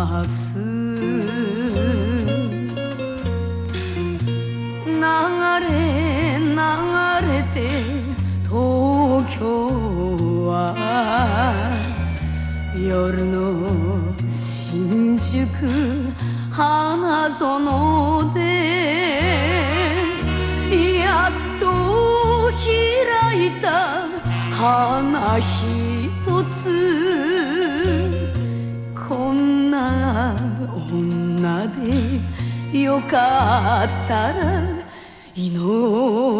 ます流れ流れて東京は夜の新宿花園でやっと開いた花一つこんな女でよかったら祈